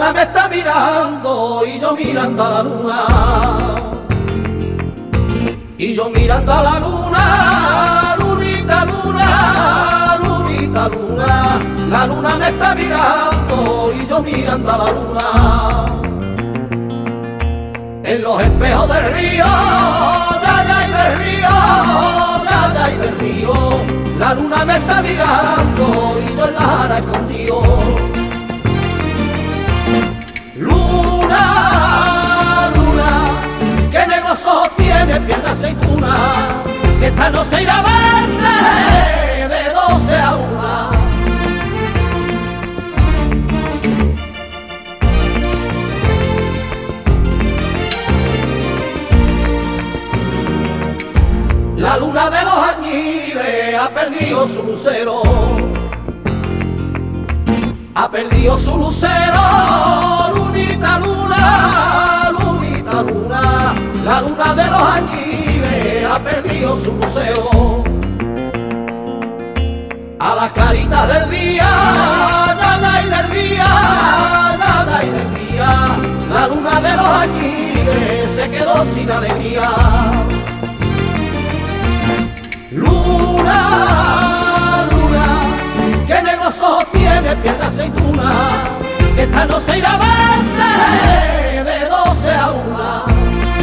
luna me está mirando y yo mirando a la luna. Y yo mirando a la luna, lunita luna, lunita luna. La luna me está mirando y yo mirando a la luna. En los espejos del río, y del río, y del río. La luna me está mirando y yo en la jara escondido. Luna, luna, que negros ojos tiene, piel de aceituna, que esta no se irá a verte de 12 a 1. La luna de los añiles ha perdido su lucero, ha perdido su lucero, lunita luna, lunita luna. La luna de los añiles ha perdido su lucero. A las claritas del día, y del día, y del día. La luna de los añiles se quedó sin alegría. Luna, luna, que negros ojos tiene, piel de aceituna, que esta no se irá a verte de 12 a 1.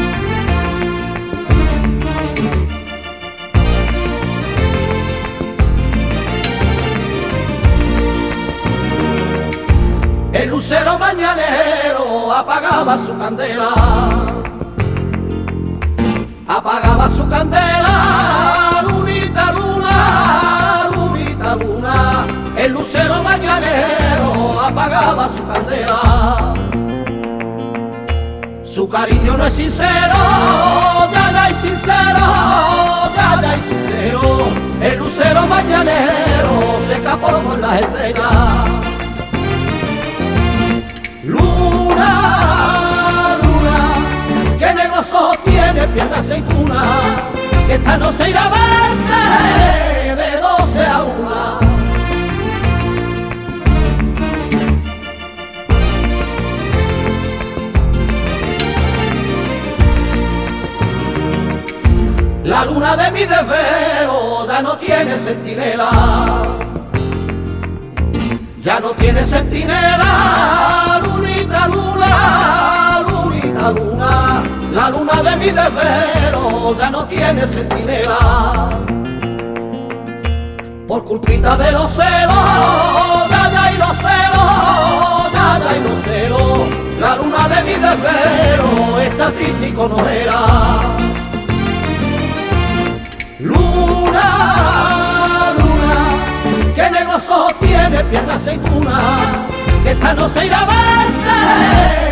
El lucero mañanero apagaba su candela, apagaba su candela, lunita luna, lunita luna. El lucero mañanero apagaba su candela. Su cariño no es sincero, ya y sincero, ya y sincero. El lucero mañanero se escapó con las estrellas. Luna, luna, que negros ojos tiene, piel de aceituna, que esta no se irá a verte de 12 a 1. La luna de mi desvelo ya no tiene centinela, ya no tiene centinela, lunita luna, lunita luna. La luna de mi desvelo ya no tiene centinela. Por culpita de los celos, ya y los celos, ya y los celos. La luna de mi desvelo está triste y conojera. Luna, luna, que negros ojos tiene, piel de aceituna, que esta no se irá a verte